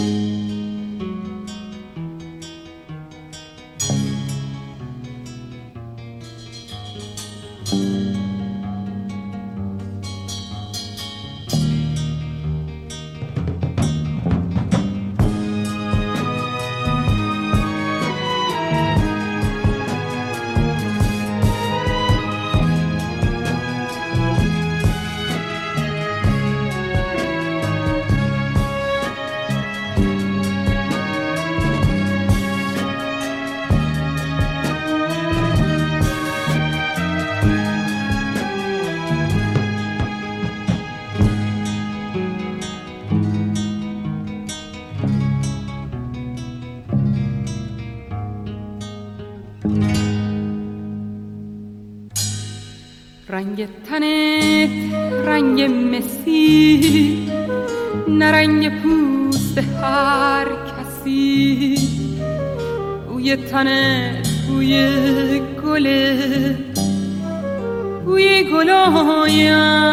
رنگ تنت رنگ مسی، نه رنگ پوست هر کسی. بوی تنت بوی گله، بوی گلای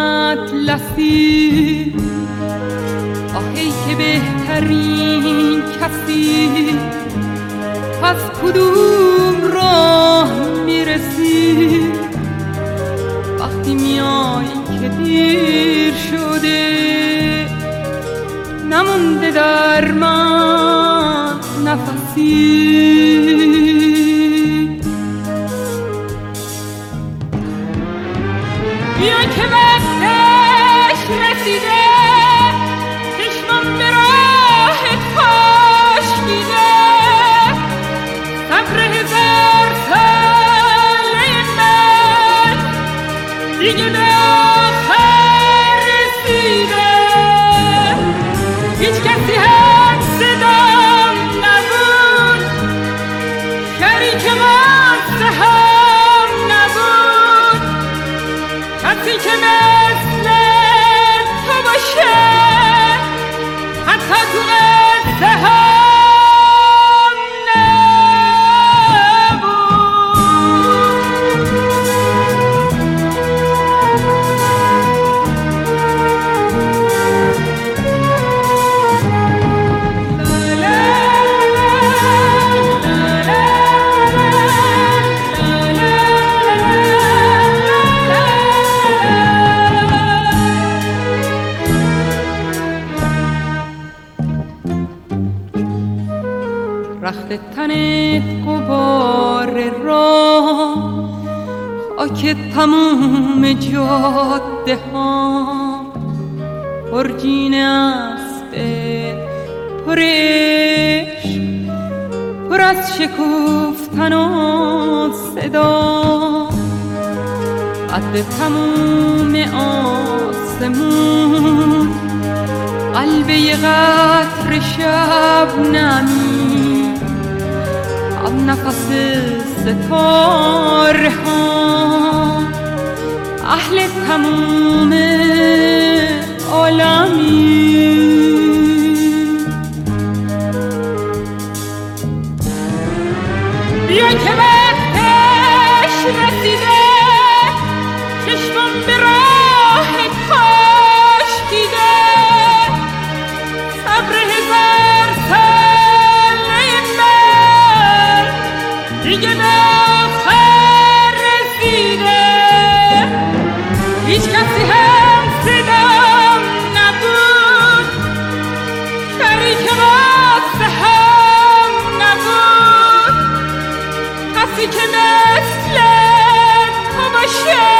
اطلسی. آهی که بهترین کسی، از کدوم راه میرسی؟ وقتی میای که دیر شده، نمونده در من نفسی. بیا که وقتش رسیده، چشمم به راهت خشکیده. صبر هزار ساله من دیگه به آخر رسیده. هیچ کسی هم صدام نبود، شریک واسه هم نبود. کسی که مثل تو باشه، حتی تو قصه هم رخت تنت غبار راه، خاک تموم جاده ها. پرجین اسب پر عشق، پر از شکفتن و صدا. قد تموم آسمون، قلب یه قطر شبنمی. هم نفس ستاره ها، اهل تموم عالمی. بیا که وقتش رسیده، چشمم به راهت خشکیده. صبر هزار ساله من دیگه به آخر رسیده. هیچ کسی هم صدام نبود، شریک واسه هم نبود. کسی که مثل تو باشه،